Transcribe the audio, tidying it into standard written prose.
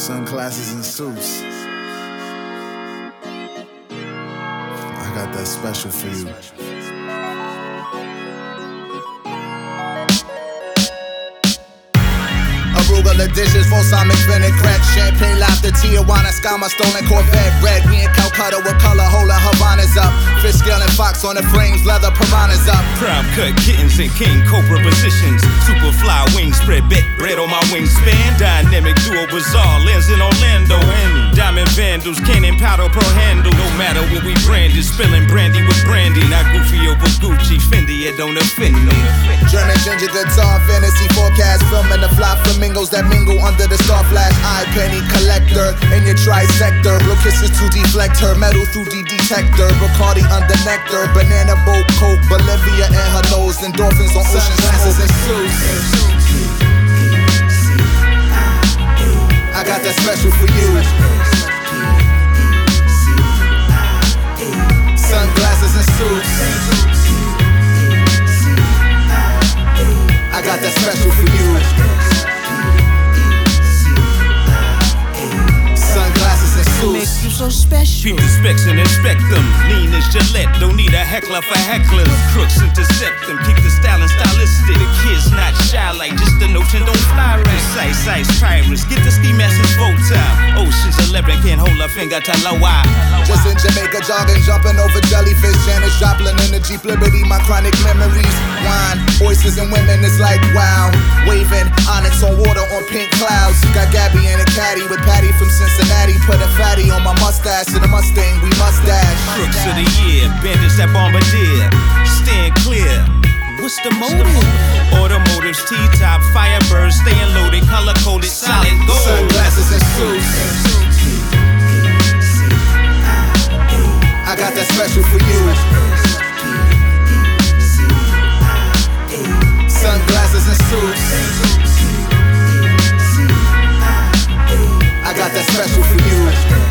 Sunglasses and suits. I got that special for you. Arugula dishes, balsamic vinaigrette, champagne laughter, Tijuana, Scama, stolen Corvette, red. We in Calcutta with color, holding Havanas up. Fish scale and fox on the frames, leather piranhas up. Prime cut kittens in king cobra positions. Super fly wings spread, bet bread on my wingspan. Dynamic duo bizarre, lens in Orlando. And diamond vandals, cannon powder per handle. No matter what we brand is, spilling brandy with brandy. Not goofy over Gucci, Fendi, it don't offend me. German ginger guitar, fantasy forecast, filming the fly flamingos that mingle under the star flash. Eye penny collector in your trisector. Blue kisses to deflect her, metal through the detector. Bacardi under nectar, banana boat, coke, Bolivia in her nose, endorphins on ocean glasses and suits. I got that special for you. Sunglasses and suits. I got that special for you. Sunglasses and suits. Makes you so special. Peep the specs and inspect them. Lean as Gillette, don't need a heckler for hecklers. Crooks intercept them, keep the style and stylistic. The kids not shy like just the notion don't fly right. Precise ice pirates, get the ski masses full time. Ocean's 11 can't hold a finger to Lawa. Just in Jamaica, jogging, jumping over jellyfish. Janis Joplin in the Jeep Liberty, my chronic memories. Wine, oysters and women, it's like wow. Waving, onyx on water on pink clouds. Got Gabby in a caddy with Patty from Cincinnati. Put a fatty on my mustache and a Mustang, we must dash. Crooks of the year, bandits that bombardier. Stand clear. What's the motive? Automotives, T-top, Firebirds, staying loaded, color-coded, solid gold. Sunglasses and suits. I got that special for you. Sunglasses and suits. I got that special for you.